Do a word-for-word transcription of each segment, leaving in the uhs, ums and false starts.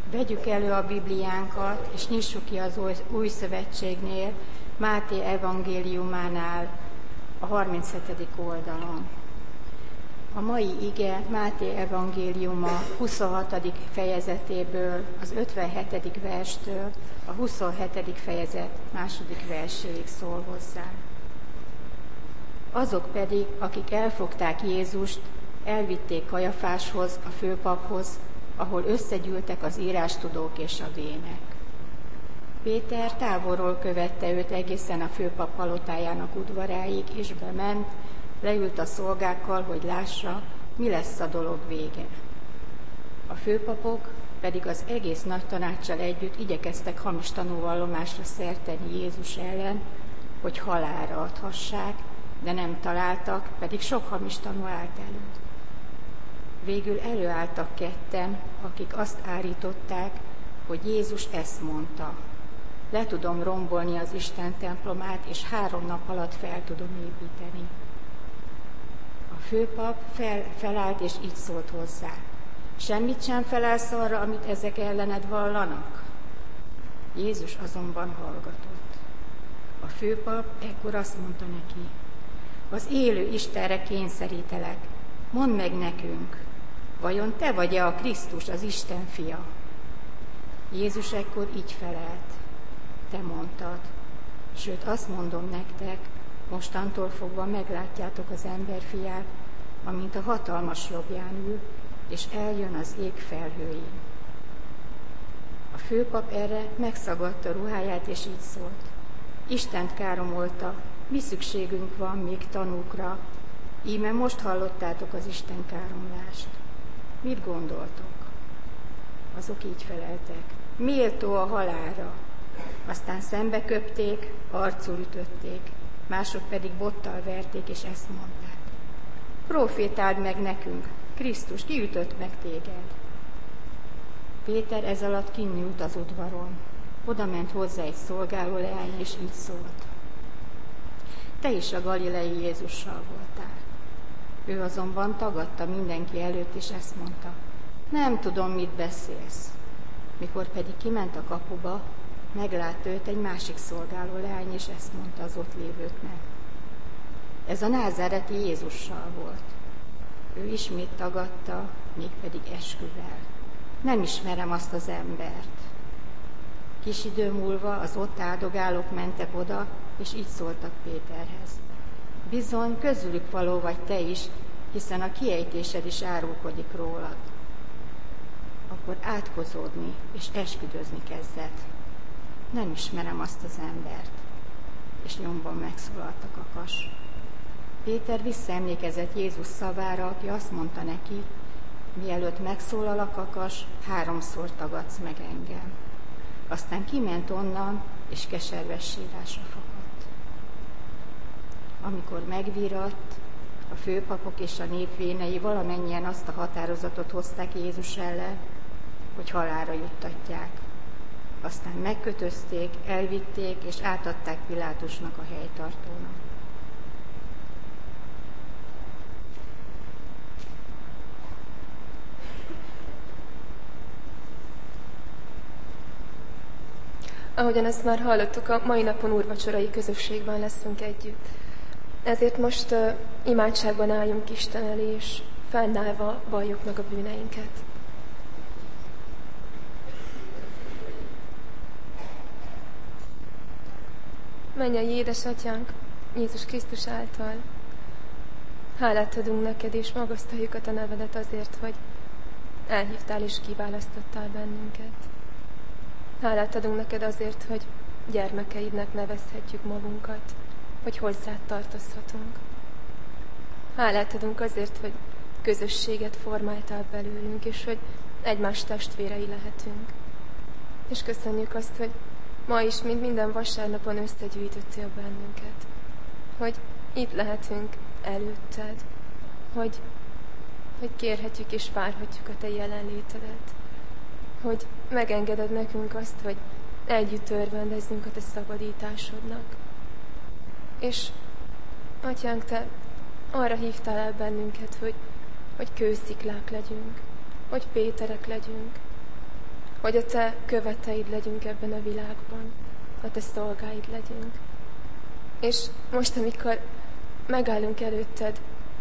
Vegyük elő a Bibliánkat, és nyissuk ki az új, új szövetségnél, Máté evangéliumánál, a harminchetedik oldalon. A mai ige Máté evangéliuma huszonhatodik fejezetéből, az ötvenhetedik verstől a huszonhetedik fejezet második verséig szól hozzá. Azok pedig, akik elfogták Jézust, elvitték Kajafáshoz, a főpaphoz, ahol összegyűltek az írástudók és a vének. Péter távolról követte őt egészen a főpap palotájának udvaráig, és bement, leült a szolgákkal, hogy lássa, mi lesz a dolog vége. A főpapok pedig az egész nagy tanácssal együtt igyekeztek hamis tanúvallomásra szert tenni Jézus ellen, hogy halálra adhassák, de nem találtak, pedig sok hamis tanú állt elő. Végül előálltak ketten, akik azt állították, hogy Jézus ezt mondta: le tudom rombolni az Isten templomát, és három nap alatt fel tudom építeni. A főpap fel, felállt, és így szólt hozzá: semmit sem felelsz arra, amit ezek ellened vallanak? Jézus azonban hallgatott. A főpap ekkor azt mondta neki: az élő Istenre kényszerítelek, mondd meg nekünk, vajon te vagy-e a Krisztus, az Isten fia? Jézus ekkor így felelt: te mondtad, sőt azt mondom nektek, mostantól fogva meglátjátok az emberfiát, amint a hatalmas jobbján ül, és eljön az ég felhőjén. A főpap erre megszagadta ruháját, és így szólt: Istent káromolta, mi szükségünk van még tanúkra, íme most hallottátok az Isten káromlást. Mit gondoltok? Azok így feleltek: méltó a halálra. Aztán szembe köpték, arcul ütötték, mások pedig bottal verték, és ezt mondták: profétáld meg nekünk, Krisztus, ki ütött meg téged? Péter ez alatt kinyúlt az udvaron. Oda ment hozzá egy szolgáló leány, és így szólt: te is a galilei Jézussal voltál. Ő azonban tagadta mindenki előtt, és ezt mondta: nem tudom, mit beszélsz. Mikor pedig kiment a kapuba, meglátta őt egy másik szolgáló leány, és ezt mondta az ott lévőknek: ez a názáreti Jézussal volt. Ő ismét tagadta, mégpedig esküvel: nem ismerem azt az embert. Kis idő múlva az ott áldogálók mentek oda, és így szóltak Péterhez: bizony, közülük való vagy te is, hiszen a kiejtésed is árulkodik rólad. Akkor átkozódni és esküdözni kezdett: nem ismerem azt az embert. És nyomban megszólalt a kakas. Péter visszaemlékezett Jézus szavára, aki azt mondta neki: mielőtt megszólal a kakas, háromszor tagadsz meg engem. Aztán kiment onnan, és keserves sírásra fakadt. Amikor megvíradt, a főpapok és a nép vénei valamennyien azt a határozatot hozták Jézus ellen, hogy halálra juttatják. Aztán megkötözték, elvitték, és átadták Pilátusnak, a helytartónak. Ahogyan ezt már hallottuk, a mai napon úrvacsorai közösségben leszünk együtt. Ezért most uh, imádságban álljunk Isten elé, és fennállva valljuk meg a bűneinket. Mennyei édesatyánk, Jézus Krisztus által, hálát adunk neked, és magasztaljuk a te nevedet azért, hogy elhívtál és kiválasztottál bennünket. Hálát adunk neked azért, hogy gyermekeidnek nevezhetjük magunkat, hogy hozzád tartozhatunk. Hálát adunk azért, hogy közösséget formáltál belőlünk, és hogy egymás testvérei lehetünk. És köszönjük azt, hogy ma is, mint minden vasárnapon összegyűjtöttél bennünket, hogy itt lehetünk előtted, hogy, hogy kérhetjük és várhatjuk a te jelenlétedet, hogy megengeded nekünk azt, hogy együtt örvendezzünk a te szabadításodnak. És Atyánk, te arra hívtál el bennünket, hogy, hogy kősziklák legyünk, hogy Péterek legyünk, hogy a te követeid legyünk ebben a világban, a te szolgáid legyünk. És most, amikor megállunk előtted,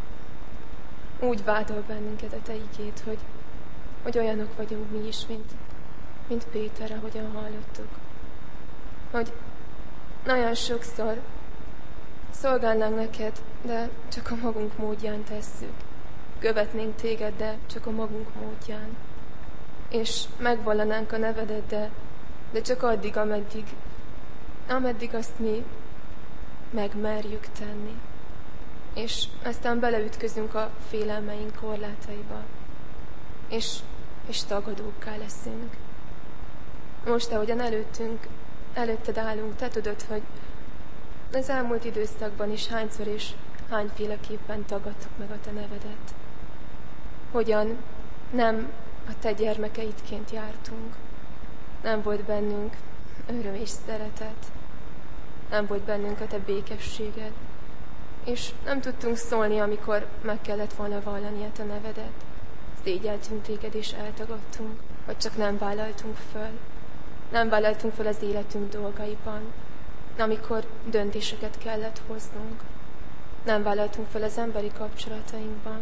úgy vádol bennünket a te igéd, hogy, hogy olyanok vagyunk mi is, mint, mint Péter, ahogyan hallottuk. Hogy nagyon sokszor szolgálnánk neked, de csak a magunk módján tesszük. Követnénk téged, de csak a magunk módján. És megvallanánk a nevedet, de, de csak addig, ameddig, ameddig azt mi megmerjük tenni. És aztán beleütközünk a félelmeink korlátaiba, és, és tagadókká leszünk. Most, ahogyan előttünk, előtted állunk, te tudod, hogy az elmúlt időszakban is hányszor és hányféleképpen tagadtuk meg a te nevedet. Hogyan nem a te gyermekeidként jártunk. Nem volt bennünk öröm és szeretet. Nem volt bennünk a te békességed. És nem tudtunk szólni, amikor meg kellett volna vallani a te nevedet. Szégyeltünk téged és eltagadtunk, vagy csak nem vállaltunk föl. Nem vállaltunk föl az életünk dolgaiban, amikor döntéseket kellett hoznunk. Nem vállaltunk föl az emberi kapcsolatainkban.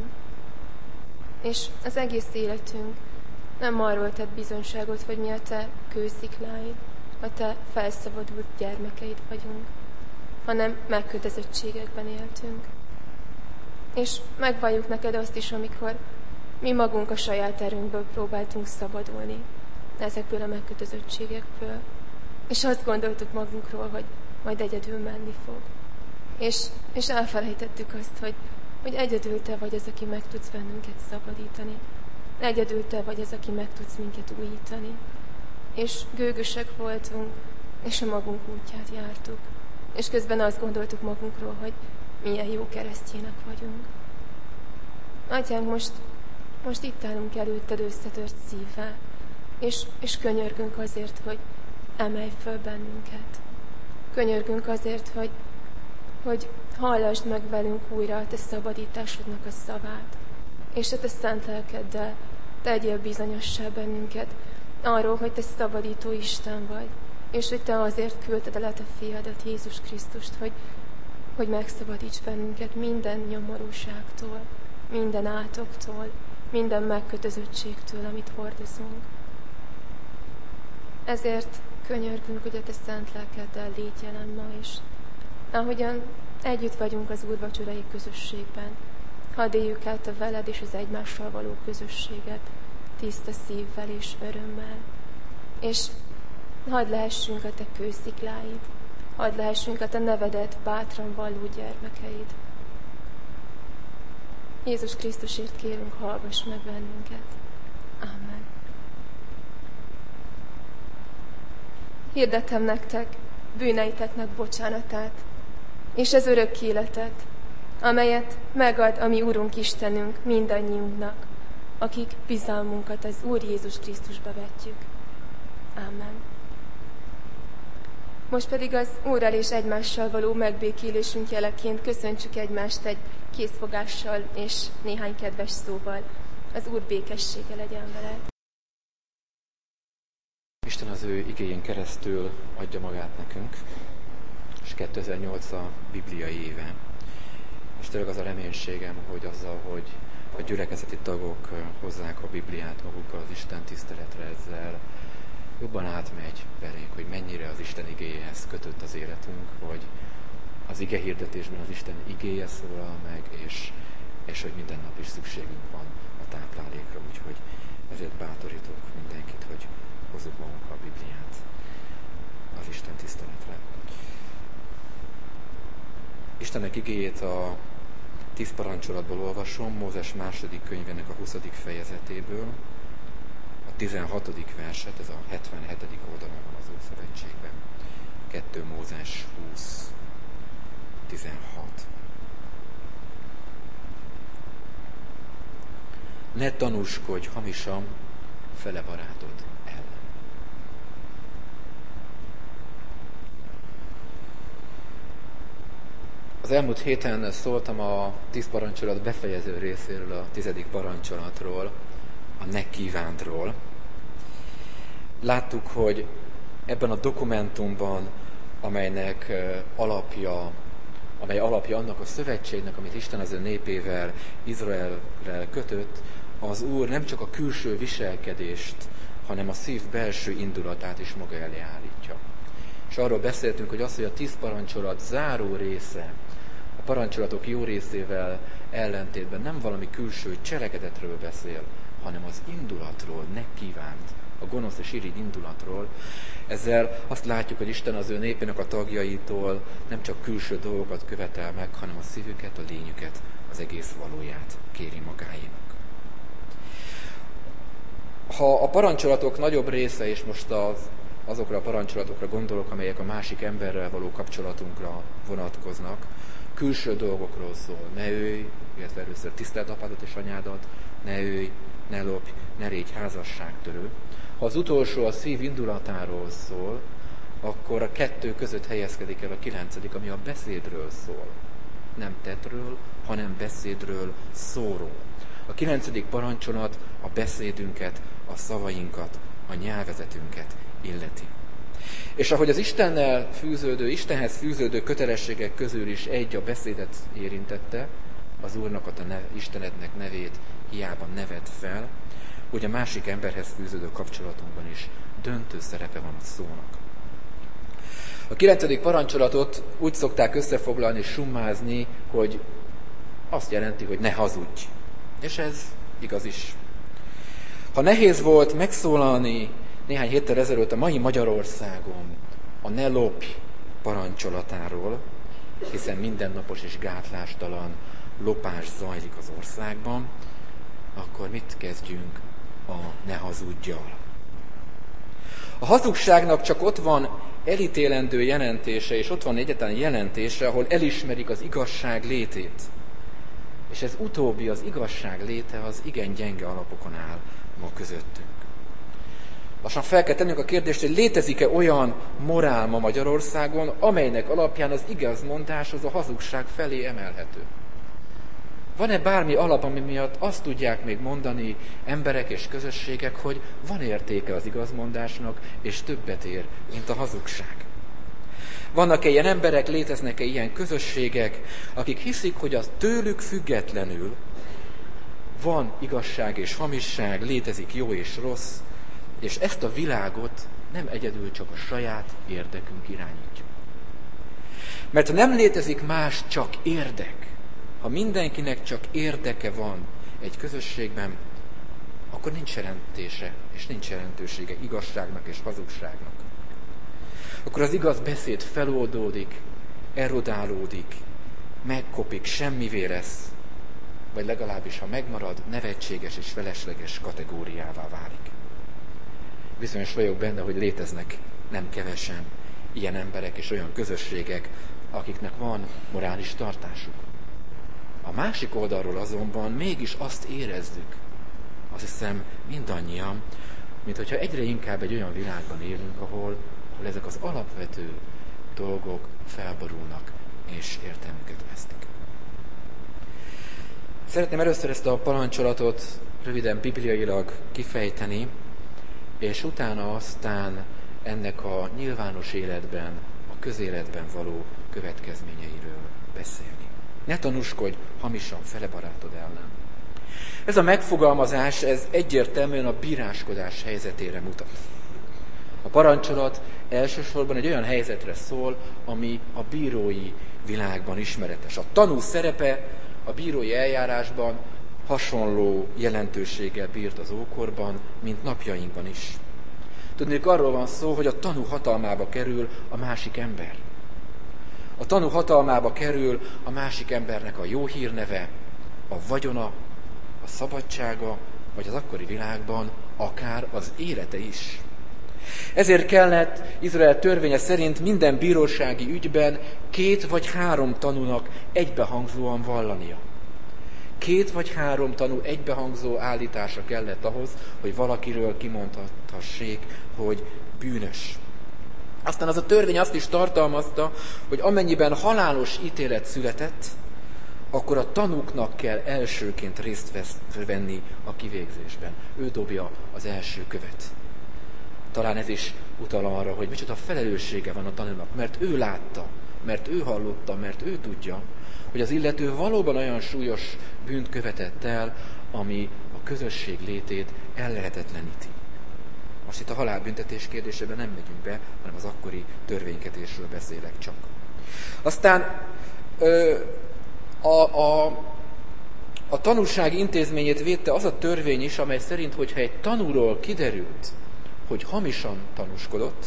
És az egész életünk nem arról tett bizonyságot, hogy mi a te kőszikláid, a te felszabadult gyermekeid vagyunk, hanem megkötözöttségekben éltünk. És megvalljuk neked azt is, amikor mi magunk a saját erőnkből próbáltunk szabadulni ezekből a megkötözöttségekből. És azt gondoltuk magunkról, hogy majd egyedül menni fog. És, és elfelejtettük azt, hogy, hogy egyedül te vagy az, aki meg tudsz bennünket szabadítani. Egyedül te vagy az, aki meg tudsz minket újítani. És gőgösek voltunk, és a magunk útját jártuk. És közben azt gondoltuk magunkról, hogy milyen jó keresztjének vagyunk. Atyánk, most, most itt állunk előtted összetört szívvel, és, és könyörgünk azért, hogy emelj föl bennünket. Könyörgünk azért, hogy, hogy hallasd meg velünk újra a te szabadításodnak a szavát, és a te szent lelkeddel tegyél bizonyossá bennünket arról, hogy te szabadító Isten vagy, és hogy te azért küldted el a te fiadat, Jézus Krisztust, hogy, hogy megszabadíts bennünket minden nyomorúságtól, minden átoktól, minden megkötözöttségtől, amit hordozunk. Ezért könyörgünk, hogy a te szent lelkeddel légy jelen ma is. Ahogyan együtt vagyunk az úrvacsorai közösségben, hadd éljük át a veled és az egymással való közösséget tiszta szívvel és örömmel. És hadd lehessünk a te kőszikláid, hadd lehessünk a te nevedet bátran valló gyermekeid. Jézus Krisztusért kérünk, hallgass meg bennünket. Amen. Hirdetem nektek bűneiteknek bocsánatát, és az örök életet, amelyet megad a mi Urunk Istenünk mindannyiunknak, akik bizalmunkat az Úr Jézus Krisztusba vetjük. Amen. Most pedig az Úrral és egymással való megbékélésünk jeleként köszöntsük egymást egy készfogással és néhány kedves szóval. Az Úr békessége legyen veled. Isten az ő igéjén keresztül adja magát nekünk, és kétezer-nyolc a bibliai éve. És tényleg az a reménységem, hogy azzal, hogy a gyülekezeti tagok hozzák a Bibliát magukkal az Isten tiszteletre, ezzel jobban átmegy belénk, hogy mennyire az Isten igéjéhez kötött az életünk, hogy az ige hirdetésben az Isten igéje szólal meg, és, és hogy minden nap is szükségünk van a táplálékra, úgyhogy ezért bátorítok mindenkit, hogy hozzuk magunkkal a Bibliát az Isten tiszteletre. Istennek igéjét a tíz parancsolatból olvasom, Mózes második könyvének a huszadik fejezetéből, a tizenhatodik verset, ez a hetvenhetedik oldalon van az Ószövetségben. kettő Mózes húsz tizenhat. Ne tanúskodj hamisan fele barátod ellen. Az elmúlt héten szóltam a tíz parancsolat befejező részéről, a tizedik parancsolatról, a ne kívántról. Láttuk, hogy ebben a dokumentumban, amelynek alapja, amely alapja annak a szövetségnek, amit Isten az ő népével, Izraellel kötött, az Úr nem csak a külső viselkedést, hanem a szív belső indulatát is maga elé állítja. És arról beszéltünk, hogy az, hogy a tíz parancsolat záró része, a parancsolatok jó részével ellentétben nem valami külső cselekedetről beszél, hanem az indulatról, ne kívánt, a gonosz és irigy indulatról. Ezzel azt látjuk, hogy Isten az ő népének a tagjaitól nem csak külső dolgokat követel meg, hanem a szívüket, a lényüket, az egész valóját kéri magáénak. Ha a parancsolatok nagyobb része, és most az, azokra a parancsolatokra gondolok, amelyek a másik emberrel való kapcsolatunkra vonatkoznak, külső dolgokról szól. Ne ölj, illetve először tiszteld apádat és anyádat, ne ölj, ne lopj, ne légy házasságtörő. Ha az utolsó a szív indulatáról szól, akkor a kettő között helyezkedik el a kilencedik, ami a beszédről szól. Nem tettről, hanem beszédről, szóról. A kilencedik parancsolat a beszédünket, a szavainkat, a nyelvezetünket illeti. És ahogy az Istennel fűződő, Istenhez fűződő kötelességek közül is egy a beszédet érintette, az Úrnak a neve, Istenednek nevét hiába neved fel, úgy a másik emberhez fűződő kapcsolatunkban is döntő szerepe van a szónak. A kilencedik parancsolatot úgy szokták összefoglalni, summázni, hogy azt jelenti, hogy ne hazudj. És ez igaz is. Ha nehéz volt megszólalni néhány héttel ezelőtt a mai Magyarországon a ne lopj parancsolatáról, hiszen mindennapos és gátlástalan lopás zajlik az országban, akkor mit kezdjünk a ne hazudjal? A hazugságnak csak ott van elítélendő jelentése, és ott van egyáltalán jelentése, ahol elismerik az igazság létét. És ez utóbbi, az igazság léte, az igen gyenge alapokon áll ma közöttünk. Lassan fel kell tennünk a kérdést, hogy létezik-e olyan morál ma Magyarországon, amelynek alapján az igazmondás az a hazugság felé emelhető. Van-e bármi alap, ami miatt azt tudják még mondani emberek és közösségek, hogy van értéke az igazmondásnak, és többet ér, mint a hazugság? Vannak-e ilyen emberek, léteznek-e ilyen közösségek, akik hiszik, hogy az tőlük függetlenül van igazság és hamisság, létezik jó és rossz, és ezt a világot nem egyedül csak a saját érdekünk irányítja. Mert ha nem létezik más, csak érdek, ha mindenkinek csak érdeke van egy közösségben, akkor nincs jelentése, és nincs jelentősége igazságnak és hazugságnak. Akkor az igaz beszéd feloldódik, erodálódik, megkopik, semmivé lesz, vagy legalábbis, ha megmarad, nevetséges és felesleges kategóriává válik. Bizonyos vagyok benne, hogy léteznek nem kevesen ilyen emberek és olyan közösségek, akiknek van morális tartásuk. A másik oldalról azonban mégis azt érezzük, azt hiszem mindannyian, mint hogyha egyre inkább egy olyan világban élünk, ahol, ahol ezek az alapvető dolgok felborulnak és értelmüket vesztik. Szeretném először ezt a parancsolatot röviden bibliailag kifejteni, és utána aztán ennek a nyilvános életben, a közéletben való következményeiről beszélni. Ne tanúskodj hamisan fele barátod ellen. Ez a megfogalmazás, ez egyértelműen a bíráskodás helyzetére mutat. A parancsolat elsősorban egy olyan helyzetre szól, ami a bírói világban ismeretes. A tanú szerepe a bírói eljárásban hasonló jelentőséggel bírt az ókorban, mint napjainkban is. Tudnék, arról van szó, hogy a tanú hatalmába kerül a másik ember. A tanú hatalmába kerül a másik embernek a jó hírneve, a vagyona, a szabadsága, vagy az akkori világban akár az élete is. Ezért kellett Izrael törvénye szerint minden bírósági ügyben két vagy három tanúnak egybehangzóan vallania. Két vagy három tanú egybehangzó állítása kellett ahhoz, hogy valakiről kimondhathassék, hogy bűnös. Aztán az a törvény azt is tartalmazta, hogy amennyiben halálos ítélet született, akkor a tanúknak kell elsőként részt venni a kivégzésben. Ő dobja az első követ. Talán ez is utal arra, hogy micsoda felelőssége van a tanúnak, mert ő látta, mert ő hallotta, mert ő tudja, hogy az illető valóban olyan súlyos bűnt követett el, ami a közösség létét ellehetetleníti. Most itt a halálbüntetés kérdésében nem megyünk be, hanem az akkori törvénykezésről beszélek csak. Aztán ö, a, a, a tanúság intézményét védte az a törvény is, amely szerint, hogyha egy tanúról kiderült, hogy hamisan tanúskodott,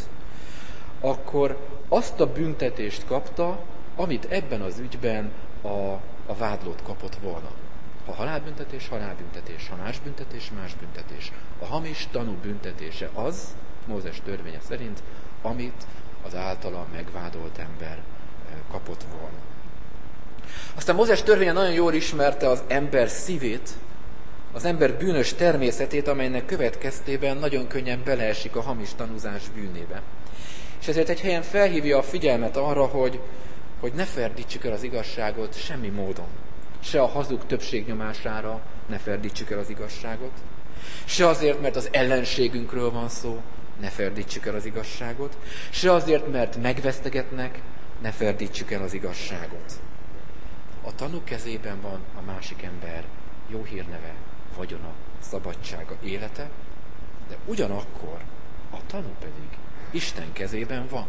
akkor azt a büntetést kapta, amit ebben az ügyben a, a vádlott kapott volna. Ha halálbüntetés, halálbüntetés, ha más büntetés, más büntetés. A hamis tanú büntetése az, Mózes törvénye szerint, amit az általa megvádolt ember kapott volna. Aztán Mózes törvénye nagyon jól ismerte az ember szívét, az ember bűnös természetét, amelynek következtében nagyon könnyen beleesik a hamis tanúzás bűnébe. És ezért egy helyen felhívja a figyelmet arra, hogy, hogy ne ferdítsük el az igazságot semmi módon. Se a hazug többség nyomására ne ferdítsük el az igazságot, se azért, mert az ellenségünkről van szó, ne ferdítsük el az igazságot, se azért, mert megvesztegetnek, ne ferdítsük el az igazságot. A tanú kezében van a másik ember jó hírneve, vagyona, szabadsága, élete, de ugyanakkor a tanú pedig Isten kezében van.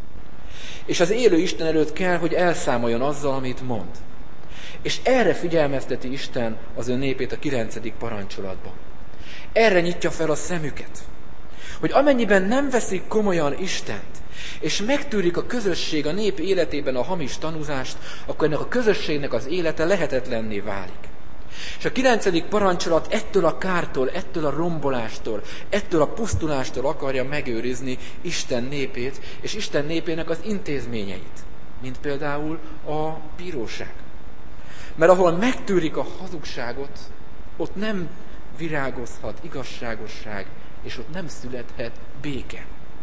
És az élő Isten előtt kell, hogy elszámoljon azzal, amit mond. És erre figyelmezteti Isten az ő népét a kilencedik parancsolatban. Erre nyitja fel a szemüket, hogy amennyiben nem veszik komolyan Istent, és megtűrik a közösség a nép életében a hamis tanúzást, akkor ennek a közösségnek az élete lehetetlenné válik. És a kilencedik parancsolat ettől a kártól, ettől a rombolástól, ettől a pusztulástól akarja megőrizni Isten népét, és Isten népének az intézményeit, mint például a bíróság. Mert ahol megtűrik a hazugságot, ott nem virágozhat igazságosság, és ott nem születhet béke.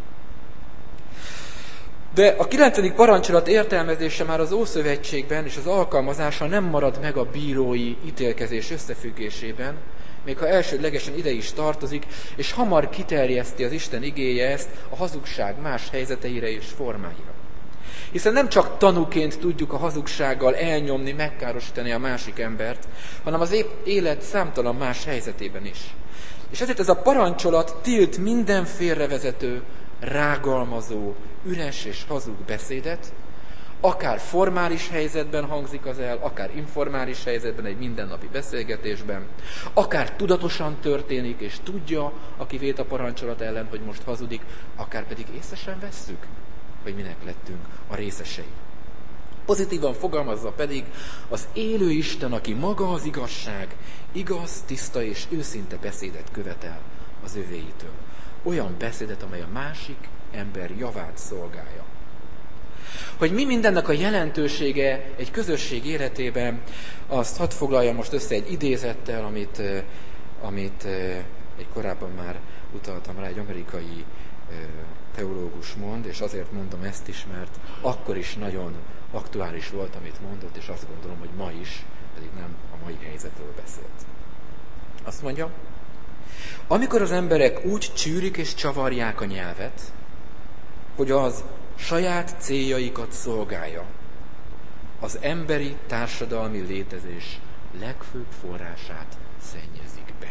De a kilencedik parancsolat értelmezése már az Ószövetségben és az alkalmazása nem marad meg a bírói ítélkezés összefüggésében, még ha elsődlegesen ide is tartozik, és hamar kiterjeszti az Isten igéje ezt a hazugság más helyzeteire és formáira. Hiszen nem csak tanúként tudjuk a hazugsággal elnyomni, megkárosítani a másik embert, hanem az élet számtalan más helyzetében is. És ezért ez a parancsolat tilt minden félrevezető, rágalmazó, üres és hazug beszédet, akár formális helyzetben hangzik az el, akár informális helyzetben, egy mindennapi beszélgetésben, akár tudatosan történik, és tudja, aki vét a parancsolat ellen, hogy most hazudik, akár pedig észre sem vesszük, hogy minek lettünk a részesei. Pozitívan fogalmazza pedig az élő Isten, aki maga az igazság, igaz, tiszta és őszinte beszédet követel az övéitől. Olyan beszédet, amely a másik ember javát szolgálja. Hogy mi mindennek a jelentősége egy közösség életében, azt hadd foglalja most össze egy idézettel, amit, amit egy korábban már utaltam rá, egy amerikai teológus mond, és azért mondom ezt is, mert akkor is nagyon aktuális volt, amit mondott, és azt gondolom, hogy ma is, pedig nem a mai helyzetről beszélt. Azt mondja, amikor az emberek úgy csűrik és csavarják a nyelvet, hogy az saját céljaikat szolgálja, az emberi társadalmi létezés legfőbb forrását szennyezik be.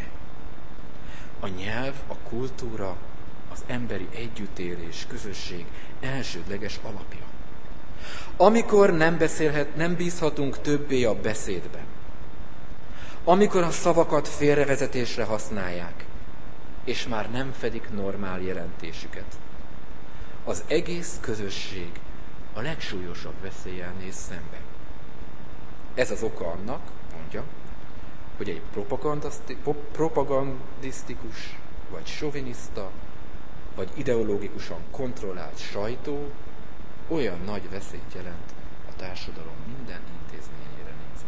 A nyelv, a kultúra, az emberi együttélés, közösség elsődleges alapja. Amikor nem beszélhet, nem bízhatunk többé a beszédben, amikor a szavakat félrevezetésre használják, és már nem fedik normál jelentésüket, az egész közösség a legsúlyosabb veszéllyel néz szembe. Ez az oka annak, mondja, hogy egy propagandisztikus, vagy soviniszta, vagy ideológikusan kontrollált sajtó olyan nagy veszélyt jelent a társadalom minden intézményére nézve.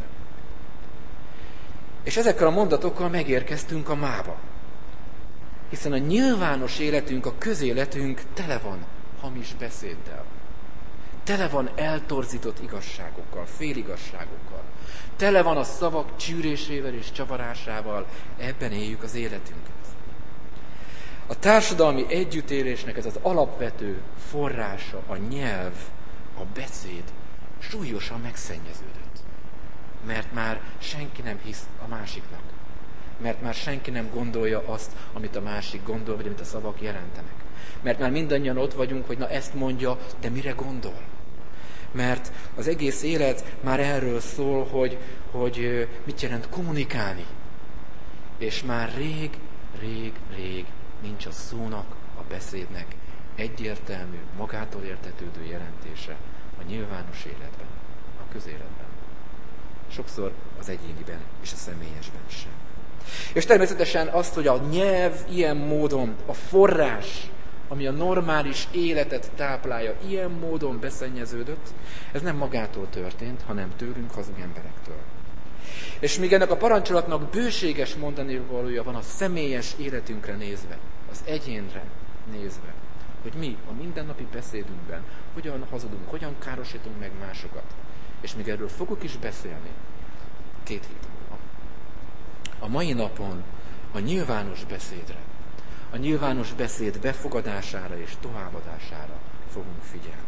És ezekkel a mondatokkal megérkeztünk a mába. Hiszen a nyilvános életünk, a közéletünk tele van hamis beszéddel. Tele van eltorzított igazságokkal, féligazságokkal. Tele van a szavak csűrésével és csavarásával, ebben éljük az életünket. A társadalmi együttélésnek ez az alapvető forrása, a nyelv, a beszéd súlyosan megszennyeződött. Mert már senki nem hisz a másiknak. Mert már senki nem gondolja azt, amit a másik gondol, vagy amit a szavak jelentenek. Mert már mindannyian ott vagyunk, hogy na ezt mondja, de mire gondol? Mert az egész élet már erről szól, hogy, hogy mit jelent kommunikálni. És már rég, rég, rég nincs a szónak, a beszédnek egyértelmű, magától értetődő jelentése a nyilvános életben, a közéletben. Sokszor az egyéniben és a személyesben sem. És természetesen azt, hogy a nyelv ilyen módon, a forrás, ami a normális életet táplálja, ilyen módon beszennyeződött, ez nem magától történt, hanem tőlünk, hazug emberektől. És míg ennek a parancsolatnak bőséges mondani valója van a személyes életünkre nézve, az egyénre nézve, hogy mi a mindennapi beszédünkben hogyan hazudunk, hogyan károsítunk meg másokat. És még erről fogok is beszélni két hét múlva. A mai napon a nyilvános beszédre, a nyilvános beszéd befogadására és továbbadására fogunk figyelni.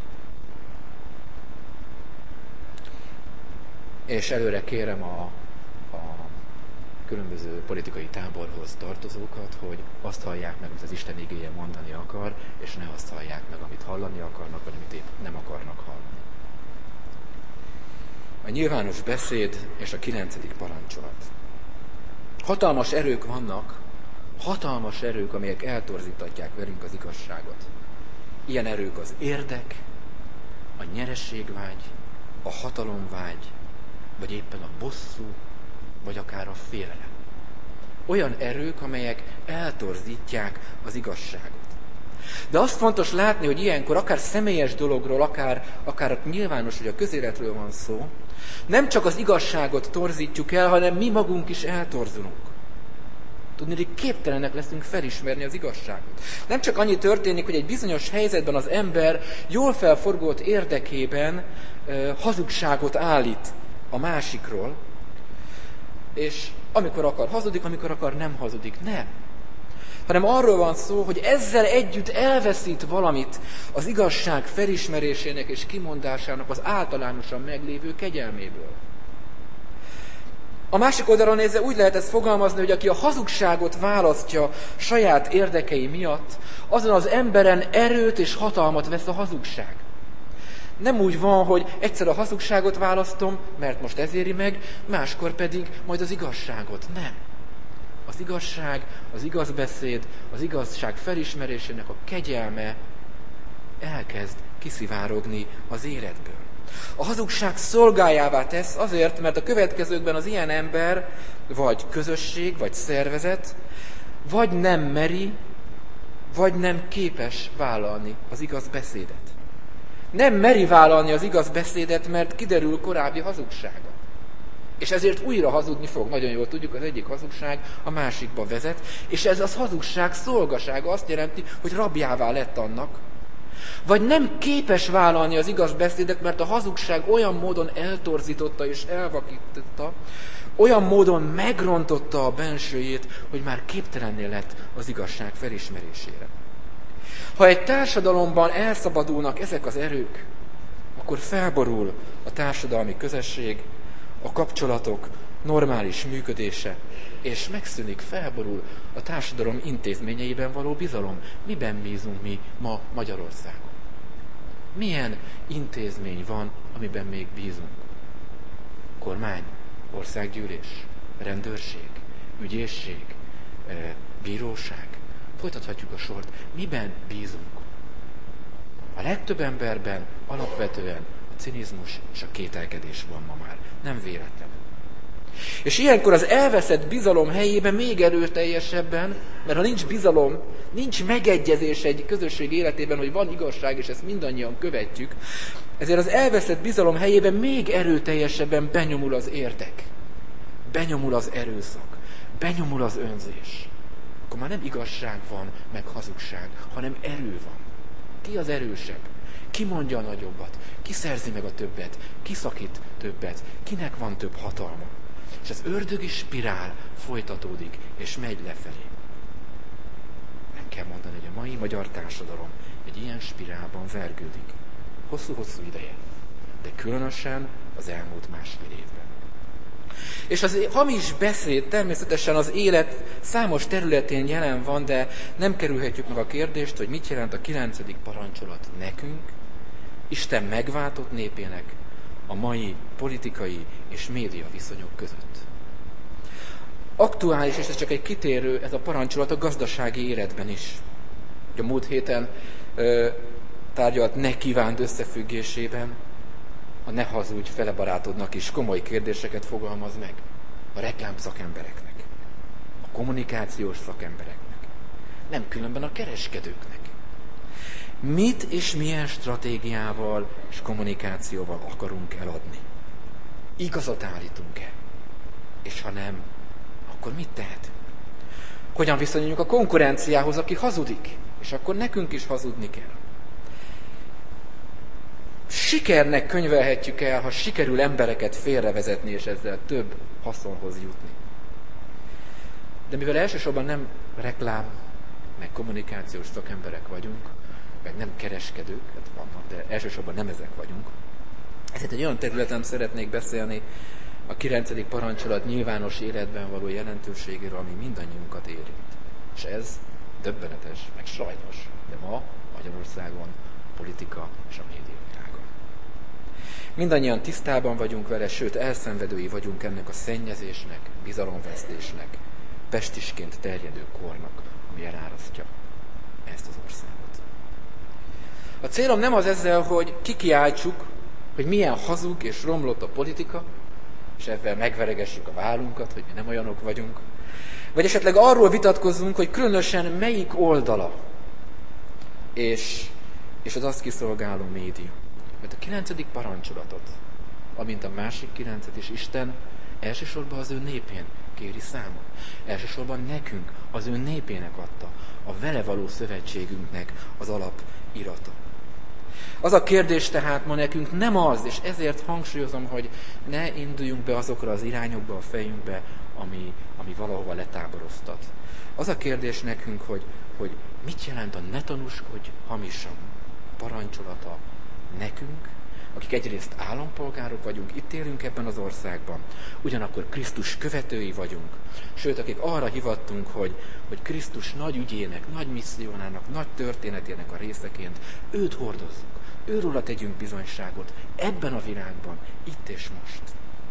És előre kérem a, a különböző politikai táborhoz tartozókat, hogy azt hallják meg, amit az Isten igéje mondani akar, és ne azt hallják meg, amit hallani akarnak, vagy amit épp nem akarnak hallani. A nyilvános beszéd és a kilencedik parancsolat. Hatalmas erők vannak, hatalmas erők, amelyek eltorzítatják velünk az igazságot. Ilyen erők az érdek, a nyereségvágy, a hatalomvágy, vagy éppen a bosszú, vagy akár a félelem. Olyan erők, amelyek eltorzítják az igazságot. De azt fontos látni, hogy ilyenkor akár személyes dologról, akár, akár nyilvános, hogy a közéletről van szó, nem csak az igazságot torzítjuk el, hanem mi magunk is eltorzulunk. Tudni, hogy képtelenek leszünk felismerni az igazságot. Nem csak annyi történik, hogy egy bizonyos helyzetben az ember jól felforgott érdekében uh, hazugságot állít a másikról, és amikor akar hazudik, amikor akar nem hazudik. Nem. Hanem arról van szó, hogy ezzel együtt elveszít valamit az igazság felismerésének és kimondásának az általánosan meglévő kegyelméből. A másik oldalon nézve úgy lehet ezt fogalmazni, hogy aki a hazugságot választja saját érdekei miatt, azon az emberen erőt és hatalmat vesz a hazugság. Nem úgy van, hogy egyszer a hazugságot választom, mert most ez éri meg, máskor pedig majd az igazságot. Nem. Az igazság, az igaz beszéd, az igazság felismerésének a kegyelme elkezd kiszivárogni az életből. A hazugság szolgájává tesz azért, mert a következőkben az ilyen ember, vagy közösség, vagy szervezet, vagy nem meri, vagy nem képes vállalni az igaz beszédet. Nem meri vállalni az igaz beszédet, mert kiderül korábbi hazugsága. És ezért újra hazudni fog. Nagyon jól tudjuk, az egyik hazugság a másikba vezet, és ez az hazugság szolgasága azt jelenti, hogy rabjává lett annak. Vagy nem képes vállalni az igaz beszédet, mert a hazugság olyan módon eltorzította és elvakította, olyan módon megrontotta a bensőjét, hogy már képtelenné lett az igazság felismerésére. Ha egy társadalomban elszabadulnak ezek az erők, akkor felborul a társadalmi közösség, a kapcsolatok normális működése, és megszűnik, felborul a társadalom intézményeiben való bizalom. Miben bízunk mi ma Magyarországon? Milyen intézmény van, amiben még bízunk? Kormány, országgyűlés, rendőrség, ügyészség, bíróság. Folytathatjuk a sort. Miben bízunk? A legtöbb emberben alapvetően a cinizmus és a kételkedés van ma már. Nem véletlen. És ilyenkor az elveszett bizalom helyében még erőteljesebben, mert ha nincs bizalom, nincs megegyezés egy közösség életében, hogy van igazság, és ezt mindannyian követjük, ezért az elveszett bizalom helyében még erőteljesebben benyomul az érdek, benyomul az erőszak, benyomul az önzés. Akkor már nem igazság van, meg hazugság, hanem erő van. Ki az erősebb? Ki mondja a nagyobbat? Ki szerzi meg a többet? Ki szakít többet? Kinek van több hatalma? És az ördögi spirál folytatódik, és megy lefelé. Nem kell magyar társadalom egy ilyen spirálban vergődik. Hosszú-hosszú ideje, de különösen az elmúlt másfél évben. És az hamis beszéd természetesen az élet számos területén jelen van, de nem kerülhetjük meg a kérdést, hogy mit jelent a kilencedik parancsolat nekünk, Isten megváltott népének a mai politikai és média viszonyok között. Aktuális, és ez csak egy kitérő, ez a parancsolat a gazdasági életben is. A múlt héten ö, tárgyalt ne kívánt összefüggésében a ne hazudj fele barátodnak is komoly kérdéseket fogalmaz meg a reklám szakembereknek, a kommunikációs szakembereknek, nem különben a kereskedőknek. Mit és milyen stratégiával és kommunikációval akarunk eladni? Igazat állítunk-e? És ha nem, akkor mit tehetünk? Hogyan viszonyuljunk a konkurenciához, aki hazudik? És akkor nekünk is hazudni kell. Sikernek könyvelhetjük el, ha sikerül embereket félrevezetni, és ezzel több haszonhoz jutni. De mivel elsősorban nem reklám, meg kommunikációs szakemberek vagyunk, meg nem kereskedők, hát vannak, de elsősorban nem ezek vagyunk, ezért egy olyan területen szeretnék beszélni a kilencedik parancsolat nyilvános életben való jelentőségéről, ami mindannyiunkat érint. És ez döbbenetes, meg sajnos, de ma Magyarországon a politika és a média világa. Mindannyian tisztában vagyunk vele, sőt elszenvedői vagyunk ennek a szennyezésnek, bizalomvesztésnek, pestisként terjedő kornak, ami elárasztja ezt az országot. A célom nem az ezzel, hogy kikiáltsuk, hogy milyen hazug és romlott a politika, és ebben megveregessük a vállunkat, hogy mi nem olyanok vagyunk, vagy esetleg arról vitatkozzunk, hogy különösen melyik oldala, és, és az azt kiszolgáló média. Mert a kilencedik parancsolatot, amint a másik kilencet is Isten elsősorban az ő népén kéri számon. Elsősorban nekünk, az ő népének adta, a vele való szövetségünknek az alapirata. Az a kérdés tehát ma nekünk nem az, és ezért hangsúlyozom, hogy ne induljunk be azokra az irányokba a fejünkbe, ami, ami valahova letáboroztat. Az a kérdés nekünk, hogy, hogy mit jelent a ne tanúskodj hamisan parancsolata nekünk, akik egyrészt állampolgárok vagyunk, itt élünk ebben az országban, ugyanakkor Krisztus követői vagyunk, sőt, akik arra hivattunk, hogy, hogy Krisztus nagy ügyének, nagy missziónának, nagy történetének a részeként őt hordozzuk, őróla tegyünk bizonyságot ebben a világban, itt és most.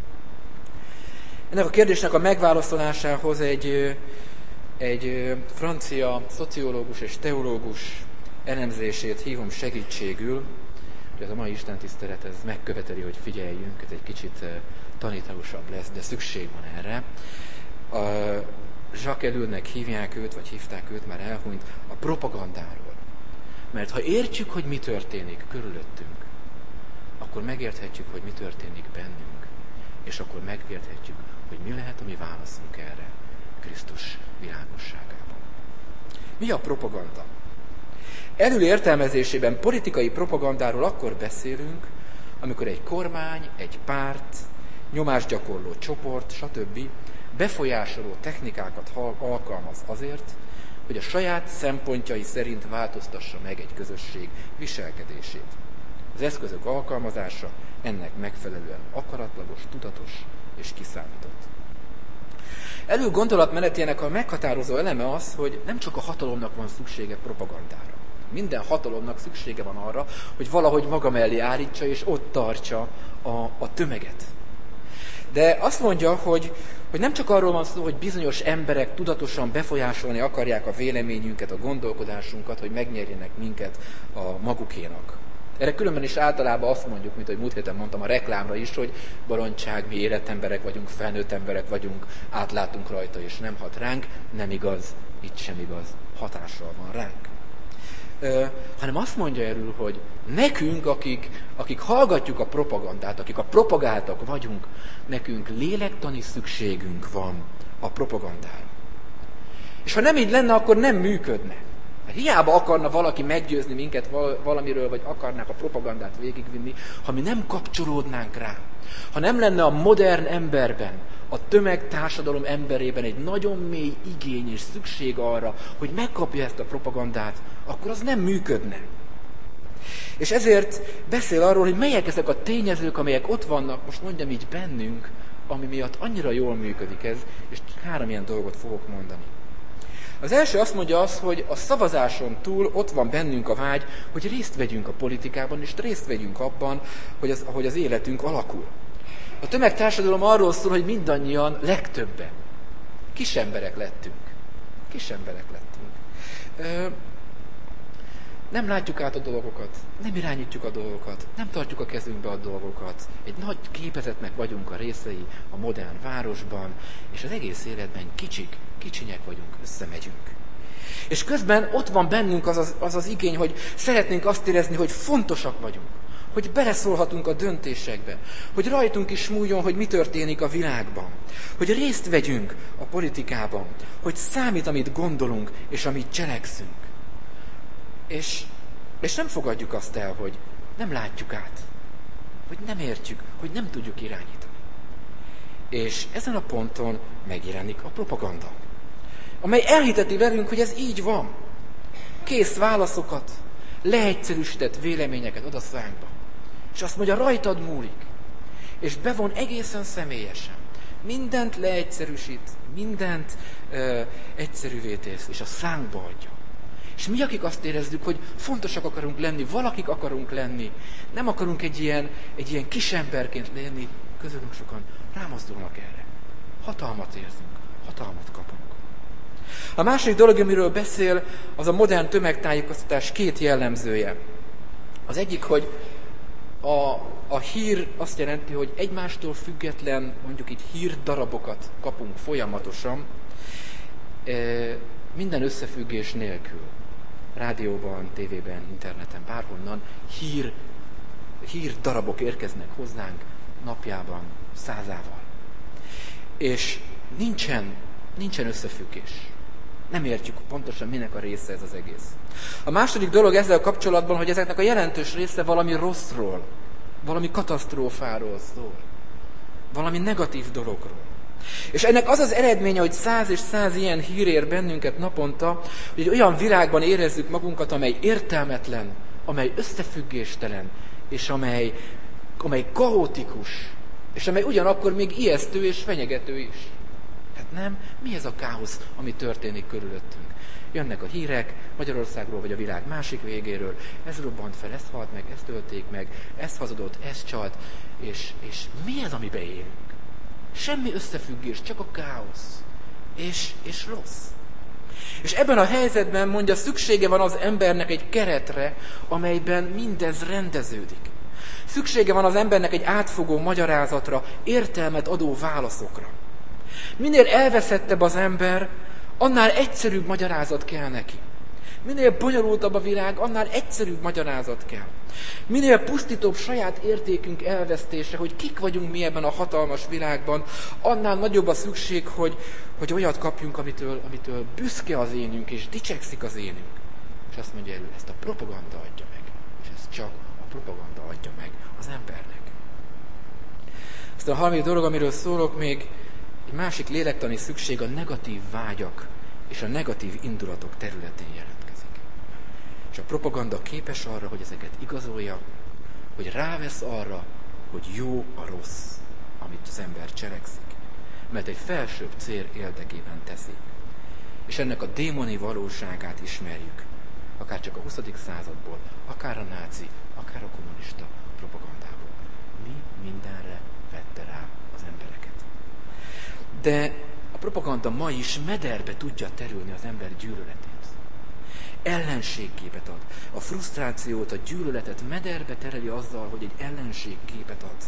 Ennek a kérdésnek a megválaszolásához egy, egy francia szociológus és teológus elemzését hívom segítségül. Ez a mai istentisztelet ez megköveteli, hogy figyeljünk, ez egy kicsit tanítósabb lesz, de szükség van erre. A Jacques Ellulnek hívják őt, vagy hívták őt, már elhunyt, a propagandáról. Mert ha értjük, hogy mi történik körülöttünk, akkor megérthetjük, hogy mi történik bennünk, és akkor megérthetjük, hogy mi lehet a mi válaszunk erre Krisztus világosságában. Mi a propaganda? Ellul értelmezésében politikai propagandáról akkor beszélünk, amikor egy kormány, egy párt, nyomásgyakorló csoport, stb. Befolyásoló technikákat alkalmaz azért, hogy a saját szempontjai szerint változtassa meg egy közösség viselkedését. Az eszközök alkalmazása ennek megfelelően akaratlagos, tudatos és kiszámított. Ellul gondolatmenetének a meghatározó eleme az, hogy nem csak a hatalomnak van szüksége propagandára. Minden hatalomnak szüksége van arra, hogy valahogy maga mellé állítsa és ott tartsa a, a tömeget. De azt mondja, hogy, hogy nem csak arról van szó, hogy bizonyos emberek tudatosan befolyásolni akarják a véleményünket, a gondolkodásunkat, hogy megnyerjenek minket a magukénak. Erre különben is általában azt mondjuk, mint ahogy múlt héten mondtam a reklámra is, hogy barontság, mi érett emberek vagyunk, felnőtt emberek vagyunk, átlátunk rajta és nem hat ránk. Nem igaz, itt sem igaz, hatással van ránk. Ö, hanem azt mondja erről, hogy nekünk, akik, akik hallgatjuk a propagandát, akik a propagáltak vagyunk, nekünk lélektani szükségünk van a propagandára. És ha nem így lenne, akkor nem működne. Hiába akarna valaki meggyőzni minket valamiről, vagy akarnák a propagandát végigvinni, ha mi nem kapcsolódnánk rá. Ha nem lenne a modern emberben, a tömegtársadalom emberében egy nagyon mély igény és szükség arra, hogy megkapja ezt a propagandát, akkor az nem működne. És ezért beszél arról, hogy melyek ezek a tényezők, amelyek ott vannak, most mondjam így bennünk, ami miatt annyira jól működik ez, és három ilyen dolgot fogok mondani. Az első azt mondja az, hogy a szavazáson túl ott van bennünk a vágy, hogy részt vegyünk a politikában, és részt vegyünk abban, hogy az, ahogy az életünk alakul. A tömegtársadalom arról szól, hogy mindannyian, legtöbben kis emberek lettünk. Kis emberek lettünk. Ö, nem látjuk át a dolgokat, nem irányítjuk a dolgokat, nem tartjuk a kezünkbe a dolgokat. Egy nagy gépezetnek vagyunk a részei a modern városban, és az egész életben kicsik, kicsinyek vagyunk, összemegyünk. És közben ott van bennünk az az, az az igény, hogy szeretnénk azt érezni, hogy fontosak vagyunk, hogy beleszólhatunk a döntésekbe, hogy rajtunk is múljon, hogy mi történik a világban, hogy részt vegyünk a politikában, hogy számít, amit gondolunk, és amit cselekszünk. És, és nem fogadjuk azt el, hogy nem látjuk át, hogy nem értjük, hogy nem tudjuk irányítani. És ezen a ponton megjelenik a propaganda, amely elhiteti velünk, hogy ez így van. Kész válaszokat, leegyszerűsített véleményeket ad a szánkba. És azt mondja, rajtad múlik. És bevon egészen személyesen. Mindent leegyszerűsít, mindent ö, egyszerűvé tesz, és a szánkba adja. És mi, akik azt érezzük, hogy fontosak akarunk lenni, valakik akarunk lenni, nem akarunk egy ilyen, egy ilyen kisemberként lenni, közülünk sokan rámozdulnak erre. Hatalmat érzünk, hatalmat kapunk. A második dolog, amiről beszél, az a modern tömegtájékoztatás két jellemzője. Az egyik, hogy a, a hír azt jelenti, hogy egymástól független, mondjuk így hírdarabokat kapunk folyamatosan, minden összefüggés nélkül. Rádióban, tévében, interneten, bárhonnan hír, hírdarabok érkeznek hozzánk napjában, százával. És nincsen, nincsen összefüggés. Nem értjük pontosan, minek a része ez az egész. A második dolog ezzel kapcsolatban, hogy ezeknek a jelentős része valami rosszról, valami katasztrófáról szól, valami negatív dologról. És ennek az az eredménye, hogy száz és száz ilyen hír ér bennünket naponta, hogy egy olyan világban érezzük magunkat, amely értelmetlen, amely összefüggéstelen, és amely, amely kaotikus, és amely ugyanakkor még ijesztő és fenyegető is. Hát nem? Mi ez a káosz, ami történik körülöttünk? Jönnek a hírek Magyarországról, vagy a világ másik végéről, ez robbant fel, ezt halt meg, ezt ölték meg, ez hazudott, ez csalt, és, és mi ez, amiben élünk? Semmi összefüggés, csak a káosz, és, és rossz. És ebben a helyzetben, mondja, szüksége van az embernek egy keretre, amelyben mindez rendeződik. Szüksége van az embernek egy átfogó magyarázatra, értelmet adó válaszokra. Minél elveszettebb az ember, annál egyszerűbb magyarázat kell neki. Minél bonyolultabb a világ, annál egyszerűbb magyarázat kell. Minél pusztítóbb saját értékünk elvesztése, hogy kik vagyunk mi ebben a hatalmas világban, annál nagyobb a szükség, hogy, hogy olyat kapjunk, amitől, amitől büszke az énünk, és dicsekszik az énünk. És azt mondja elő, ezt a propaganda adja meg. És ezt csak a propaganda adja meg az embernek. Aztán a harmadik dolog, amiről szólok, még egy másik lélektani szükség, a negatív vágyak és a negatív indulatok területén jelentkezik. És a propaganda képes arra, hogy ezeket igazolja, hogy rávesz arra, hogy jó a rossz, amit az ember cselekszik. Mert egy felsőbb cél érdekében teszi. És ennek a démoni valóságát ismerjük. Akár csak a huszadik századból, akár a náci, akár a kommunista propagandából. Mi mindenre vette rá az embereket. De a propaganda ma is mederbe tudja terülni az ember gyűlöletét. Ellenségképet ad. A frusztrációt, a gyűlöletet mederbe tereli azzal, hogy egy ellenségképet ad.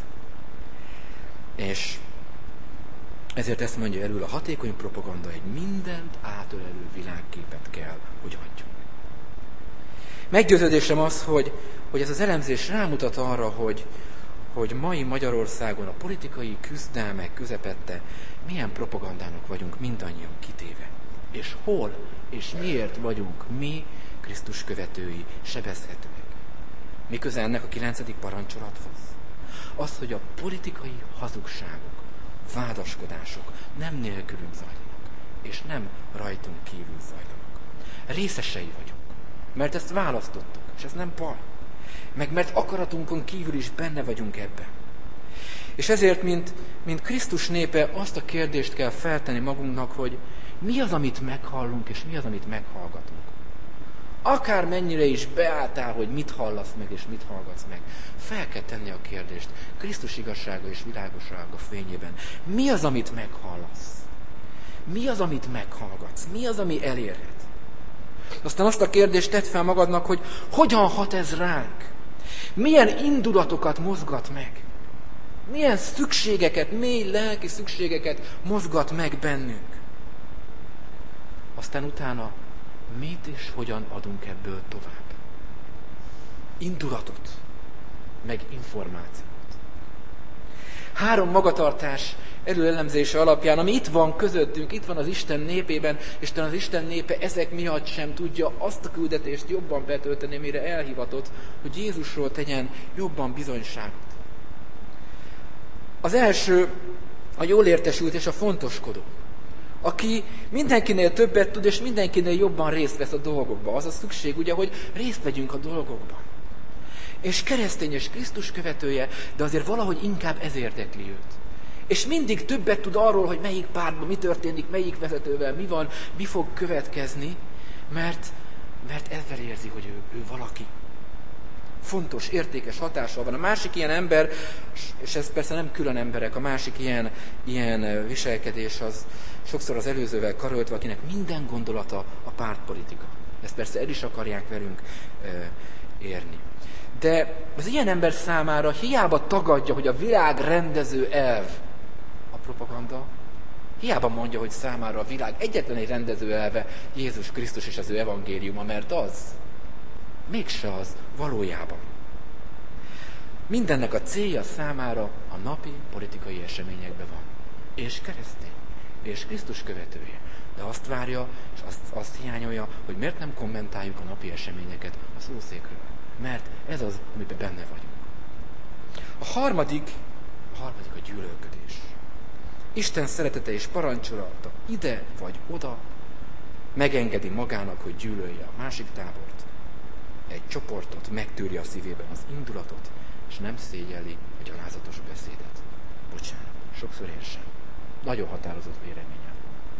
És ezért ezt mondja elől, a hatékony propaganda egy mindent átölelő világképet kell, hogy adjon. Meggyőződésem az, hogy, hogy ez az elemzés rámutat arra, hogy, hogy mai Magyarországon a politikai küzdelmek közepette milyen propagandának vagyunk mindannyian kitéve. És hol és miért vagyunk mi, Krisztus követői, sebezhetőek? Mi köze ennek a kilencedik parancsolathoz? Az, hogy a politikai hazugságok, vádaskodások nem nélkülünk zajlanak, és nem rajtunk kívül zajlanak. Részesei vagyunk, mert ezt választottuk, és ez nem baj. Meg mert akaratunkon kívül is benne vagyunk ebben. És ezért, mint, mint Krisztus népe, azt a kérdést kell feltenni magunknak, hogy mi az, amit meghallunk, és mi az, amit meghallgatunk. Akár mennyire is beálltál, hogy mit hallasz meg, és mit hallgatsz meg. Fel kell tenni a kérdést Krisztus igazsága és világossága fényében. Mi az, amit meghallasz? Mi az, amit meghallgatsz? Mi az, ami elérhet? Aztán azt a kérdést tedd fel magadnak, hogy hogyan hat ez ránk? Milyen indulatokat mozgat meg? Milyen szükségeket, mély lelki szükségeket mozgat meg bennünk? Aztán utána mit és hogyan adunk ebből tovább? Indulatot, meg információt. Három magatartás előelemzése alapján, ami itt van közöttünk, itt van az Isten népében, és talán az Isten népe ezek miatt sem tudja azt a küldetést jobban betölteni, mire elhivatott, hogy Jézusról tegyen jobban bizonyságot. Az első a jól értesült és a fontoskodó, aki mindenkinél többet tud, és mindenkinél jobban részt vesz a dolgokba. Az a szükség, ugye, hogy részt vegyünk a dolgokban. És keresztény és Krisztus követője, de azért valahogy inkább ez érdekli őt. És mindig többet tud arról, hogy melyik pártban mi történik, melyik vezetővel mi van, mi fog következni, mert, mert ezzel érzi, hogy ő, ő valaki. Fontos, értékes hatással van. A másik ilyen ember, és ez persze nem külön emberek, a másik ilyen, ilyen viselkedés az sokszor az előzővel karöltve, akinek minden gondolata a pártpolitika. Ezt persze el is akarják velünk e, érni. De az ilyen ember számára hiába tagadja, hogy a világ rendező elv a propaganda, hiába mondja, hogy számára a világ egyetlen egy rendező elve Jézus Krisztus és az ő evangéliuma, mert az mégse az valójában. Mindennek a célja számára a napi politikai eseményekben van. És keresztény, és Krisztus követője. De azt várja, és azt, azt hiányolja, hogy miért nem kommentáljuk a napi eseményeket a szószékről. Mert ez az, amiben benne vagyunk. A harmadik, a harmadik a gyűlölködés. Isten szeretete és parancsolata ide vagy oda megengedi magának, hogy gyűlölje a másik tábort, egy csoportot, megtűrje a szívében az indulatot, és nem szégyelli a gyalázatos beszédet. Bocsánat, sokszor én sem. Nagyon határozott véleményem.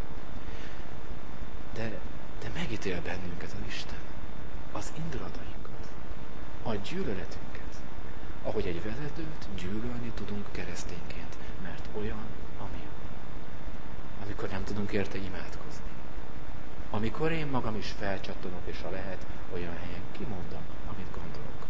De, de megítél bennünket az Isten. Az indulatainkat, a gyűlöletünket, ahogy egy vezetőt gyűlölni tudunk keresztényként, mert olyan, ami. Amikor nem tudunk érte imádkozni. Amikor én magam is felcsattanok, és ha lehet, olyan helyen kimondom, amit gondolok.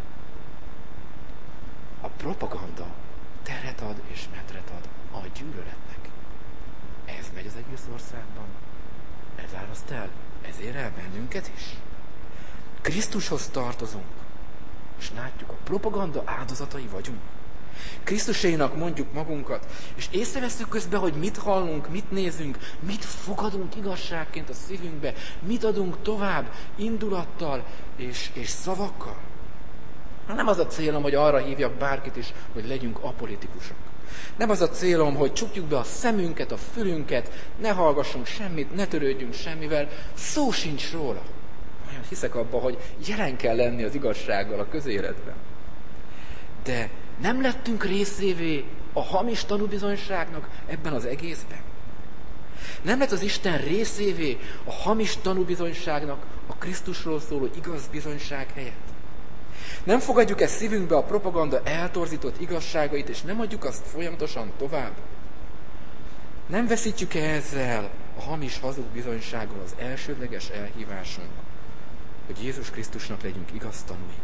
A propaganda teret ad és medret ad a gyűlöletnek. Ez megy az egész országban. Ez áraszt el, ez ér el bennünket is. Krisztushoz tartozunk, és látjuk, a propaganda áldozatai vagyunk. Krisztusénak mondjuk magunkat, és észreveszünk közben, hogy mit hallunk, mit nézünk, mit fogadunk igazságként a szívünkbe, mit adunk tovább indulattal és, és szavakkal. Nem az a célom, hogy arra hívjak bárkit is, hogy legyünk apolitikusok. Nem az a célom, hogy csukjuk be a szemünket, a fülünket, ne hallgassunk semmit, ne törődjünk semmivel, szó sincs róla. Olyan hiszek abba, hogy jelen kell lenni az igazsággal a közéletben. De nem lettünk részévé a hamis tanúbizonyságnak ebben az egészben? Nem lett az Isten részévé a hamis tanúbizonyságnak a Krisztusról szóló igaz bizonyság helyett? Nem fogadjuk ezt szívünkbe a propaganda eltorzított igazságait, és nem adjuk azt folyamatosan tovább? Nem veszítjük-e ezzel a hamis hazug bizonysággal az elsődleges elhívásunk, hogy Jézus Krisztusnak legyünk igaz tanúi?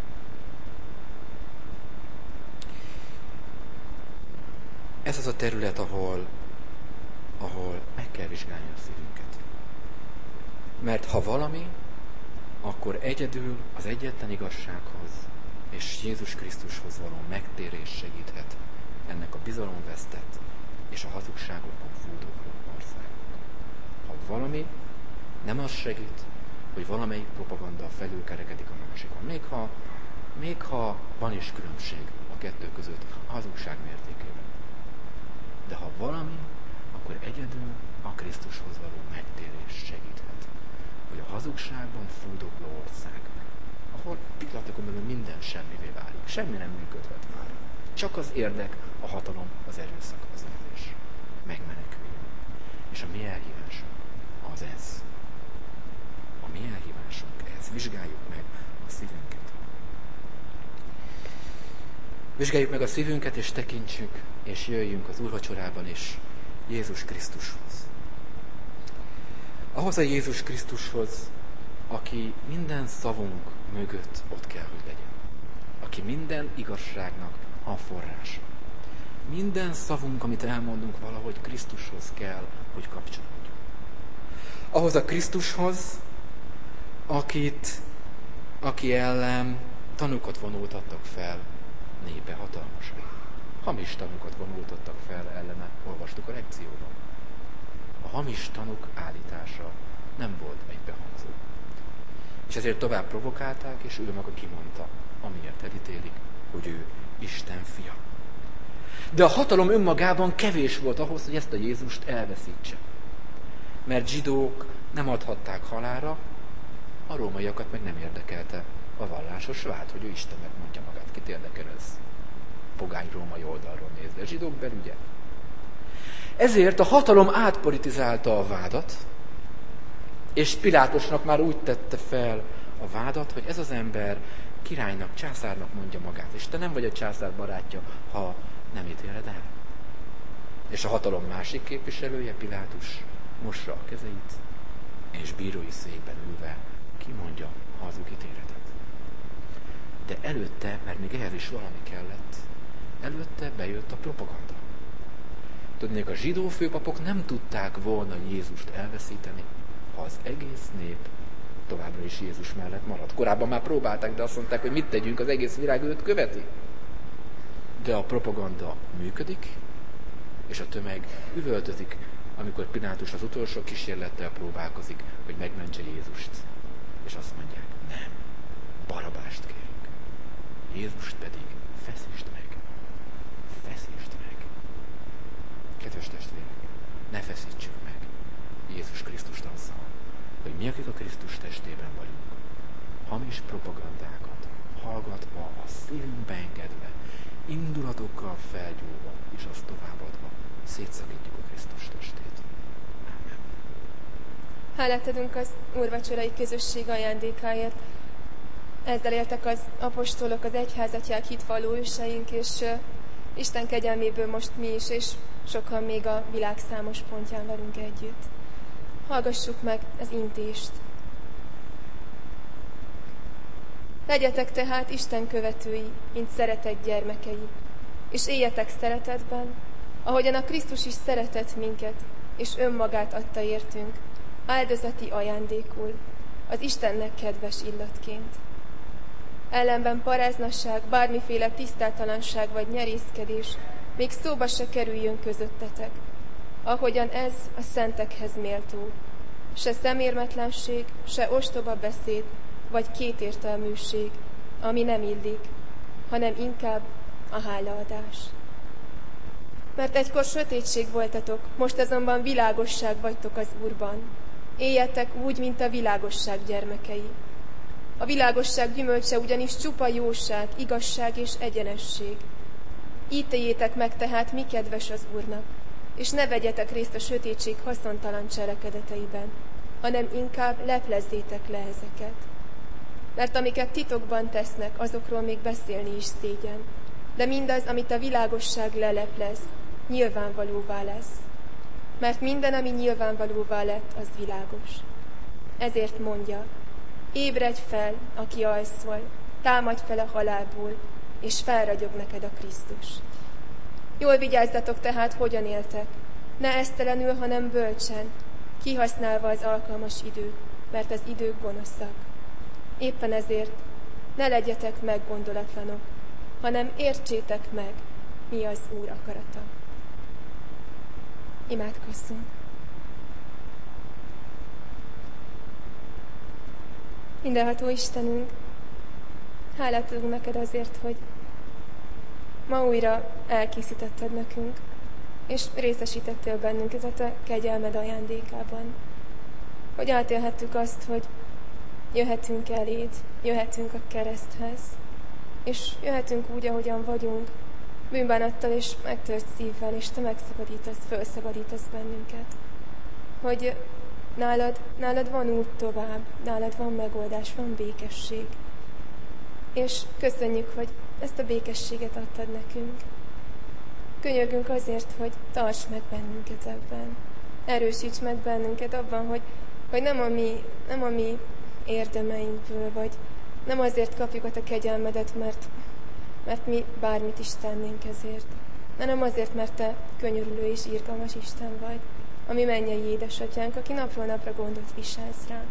Ez az a terület, ahol, ahol meg kell vizsgálni a szívünket. Mert ha valami, akkor egyedül az egyetlen igazsághoz és Jézus Krisztushoz való megtérés segíthet ennek a bizalomvesztett és a hazugságokban fúdókló országnak. ha valami nem az segít, hogy valamelyik propaganda felülkerekedik a másikon. Még ha, még ha van is különbség a kettő között a hazugság mértékében. De ha valami, akkor egyedül a Krisztushoz való megtérés segíthet. Hogy a hazugságban fuldokló ország, ahol pillanatokon belül minden semmivé válik. Semmi nem működhet már. Csak az érdek, a hatalom, az erőszak, az önzés. Megmeneküljön. És a mi elhívásunk az ez. A mi elhívásunk ez. Vizsgáljuk meg a szívünket. Vizsgáljuk meg a szívünket, és tekintsük, és jöjjünk az úrvacsorában is Jézus Krisztushoz. Ahhoz a Jézus Krisztushoz, aki minden szavunk mögött ott kell, hogy legyen. Aki minden igazságnak a forrása. Minden szavunk, amit elmondunk, valahogy Krisztushoz kell, hogy kapcsolódjon. Ahhoz a Krisztushoz, akit, aki ellen tanúkat vonultattak fel népe hatalmasan. Hamis tanúkat vonultattak fel ellene, olvastuk a lekcióban. A hamis tanúk állítása nem volt egybehangzó. És ezért tovább provokálták, és ő maga kimondta, amiért elítélik, hogy ő Isten fia. De a hatalom önmagában kevés volt ahhoz, hogy ezt a Jézust elveszítse. Mert zsidók nem adhatták halálra, a rómaiakat meg nem érdekelte a vallásos vád, hogy ő Istennek mondja magát. Kit érdekel ez? Pogány római oldalról nézve. A zsidók belügye. Ezért a hatalom átpolitizálta a vádat, és Pilátusnak már úgy tette fel a vádat, hogy ez az ember királynak, császárnak mondja magát, és te nem vagy a császár barátja, ha nem ítéled el. És a hatalom másik képviselője, Pilátus, mossa a kezeit, és bírói székben ülve kimondja a hazug ítéletet. De előtte, mert még ehhez is valami kellett, előtte bejött a propaganda. Tudnék, a zsidó főpapok nem tudták volna Jézust elveszíteni, ha az egész nép továbbra is Jézus mellett marad. Korábban már próbálták, de azt mondták, hogy mit tegyünk, az egész világ őt követi. De a propaganda működik, és a tömeg üvöltözik, amikor Pilátus az utolsó kísérlettel próbálkozik, hogy megmentse Jézust. És azt mondják, nem, Barabást kérünk. Jézust pedig feszítsd meg. Feszítsd meg. Kedves testvérek, ne feszítsük meg Jézus Krisztust azzal, hogy mi, akik a Krisztus testében vagyunk, hamis propagandákat hallgatva, a szívünkbe engedve, indulatokkal felgyúlva, és azt továbbadva, szétszakítjuk a Krisztus testét. Amen. Hálát adunk az úrvacsorai közösség ajándékáért. Ezzel éltek az apostolok, az egyházatják hitvalló őseink, és uh, Isten kegyelméből most mi is, és sokan még a világ számos pontján velünk együtt. Hallgassuk meg az intést. Legyetek tehát Isten követői, mint szeretett gyermekei, és éljetek szeretetben, ahogyan a Krisztus is szeretett minket, és önmagát adta értünk, áldozati ajándékul, az Istennek kedves illatként. Ellenben paráznasság, bármiféle tisztátalanság vagy nyerészkedés még szóba se kerüljön közöttetek, ahogyan ez a szentekhez méltó. Se szemérmetlenség, se ostoba beszéd, vagy kétértelműség, ami nem illik, hanem inkább a hálaadás. Mert egykor sötétség voltatok, most azonban világosság vagytok az Úrban. Éljetek úgy, mint a világosság gyermekei. A világosság gyümölcse ugyanis csupa jóság, igazság és egyenesség. Ítéljétek meg tehát, mi kedves az Úrnak, és ne vegyetek részt a sötétség haszontalan cselekedeteiben, hanem inkább leplezzétek le ezeket. Mert amiket titokban tesznek, azokról még beszélni is szégyen, de mindaz, amit a világosság leleplez, nyilvánvalóvá lesz. Mert minden, ami nyilvánvalóvá lett, az világos. Ezért mondja, ébredj fel, aki alszol, támadj fel a halálból, és felragyog neked a Krisztus. Jól vigyázzatok tehát, hogyan éltek, ne esztelenül, hanem bölcsen, kihasználva az alkalmas időt, mert az idők gonoszak. Éppen ezért ne legyetek meggondolatlanok, hanem értsétek meg, mi az Úr akarata. Imádkozzunk! Mindenható Istenünk, hálát adunk neked azért, hogy ma újra elkészítetted nekünk, és részesítettél bennünket a te kegyelmed ajándékában. Hogy átélhettük azt, hogy jöhetünk eléd, jöhetünk a kereszthez, és jöhetünk úgy, ahogyan vagyunk, bűnbánattal és megtört szívvel, és te megszabadítasz, felszabadítasz bennünket. Hogy nálad, nálad van út tovább, nálad van megoldás, van békesség. És köszönjük, hogy ezt a békességet adtad nekünk. Könyörgünk azért, hogy tarts meg bennünket ebben. Erősíts meg bennünket abban, hogy, hogy nem, a mi, nem a mi érdemeinkből, vagy nem azért kapjuk a te kegyelmedet, mert, mert mi bármit is tennénk ezért, hanem azért, mert te könyörülő és irgalmas Isten vagy, ami mennyei édesatyánk, aki napról napra gondot viselsz ránk.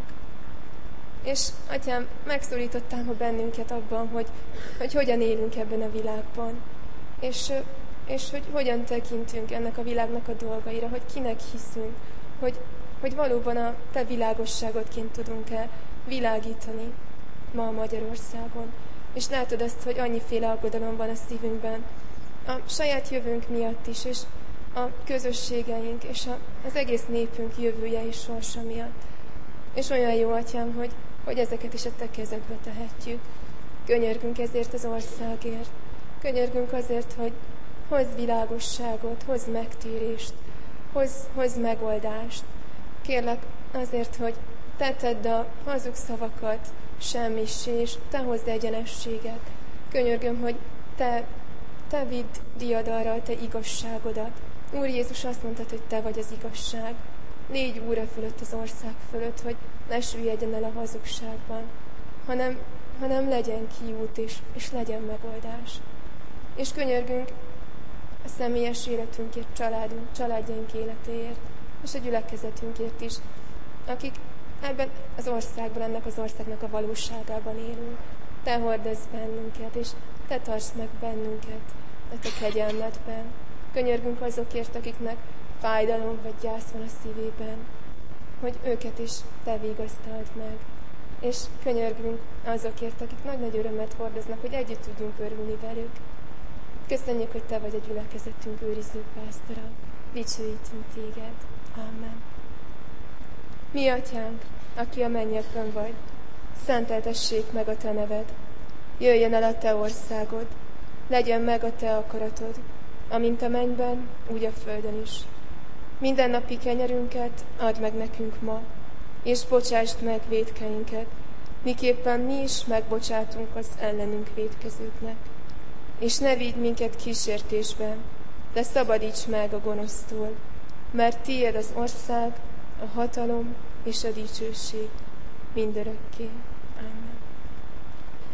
És, Atyám, megszólítottál ma bennünket abban, hogy, hogy hogyan élünk ebben a világban, és, és hogy hogyan tekintünk ennek a világnak a dolgaira, hogy kinek hiszünk, hogy, hogy valóban a te világosságodként tudunk-e világítani ma Magyarországon. És látod azt, hogy annyiféle aggodalom van a szívünkben, a saját jövőnk miatt is, és a közösségeink, és a, az egész népünk jövője és sorsa miatt. És olyan jó, Atyám, hogy, hogy ezeket is a te kezedbe tehetjük. Könyörgünk ezért az országért. Könyörgünk azért, hogy hozz világosságot, hozz megtérést, hozz, hozz megoldást. Kérlek azért, hogy te tedd a hazug szavakat semmissé, és te hozd egyenességet. Könyörgöm, hogy te, te vidd diadalra a te igazságodat. Úr Jézus, azt mondtad, hogy te vagy az igazság. Légy úra fölött az ország fölött, hogy ne süllyedjen el a hazugságban, hanem, hanem legyen kiút és, és legyen megoldás. És könyörgünk a személyes életünkért, családunk, családjaink életéért, és a gyülekezetünkért is, akik ebben az országban, ennek az országnak a valóságában élünk. Te hordozz bennünket, és te tartsd meg bennünket a te kegyelmedben. Könyörgünk azokért, akiknek fájdalom vagy gyász van a szívében, hogy őket is te vigasztald meg. És könyörgünk azokért, akik nagy-nagy örömet hordoznak, hogy együtt tudjunk örülni velük. Köszönjük, hogy te vagy a gyülekezetünk őriző pásztora. Dicsőítünk téged. Amen. Mi, Atyánk, aki a mennyekben vagy, szenteltessék meg a te neved. Jöjjön el a te országod, legyen meg a te akaratod, amint a mennyben, úgy a földön is. Minden napi kenyerünket add meg nekünk ma, és bocsásd meg vétkeinket, miképpen mi is megbocsátunk az ellenünk vétkezőknek. És ne vigy minket kísértésbe, de szabadíts meg a gonosztól, mert tiéd az ország, a hatalom és a dicsőség mindörökké.